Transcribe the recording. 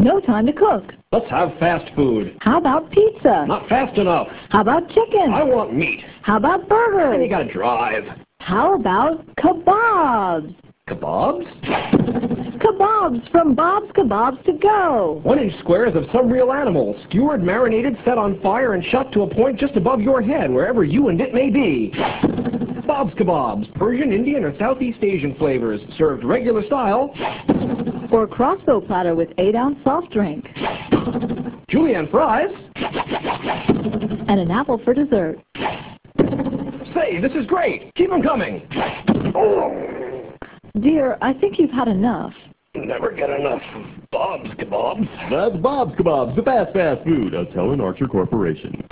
No time to cook. Let's have fast food. How about pizza? Not fast enough. How about chicken? I want meat. How about And you burgers? gotta drive. How about kebabs? Kebabs? Kebabs from Bob's Kebabs to go. 1-inch squares of some real animal, skewered, marinated, set on fire, and shot to a point just above your head, wherever you and it may be. Bob's Kebabs, Persian, Indian, or Southeast Asian flavors, served regular style. Or crossbow platter with 8-ounce soft drink. Julienne fries. And an apple for dessert. Say, this is great. Keep them coming. Dear, I think you've had enough. Never get enough of Bob's Kebabs. That's Bob's Kebabs, the fast food of Helen Archer Corporation.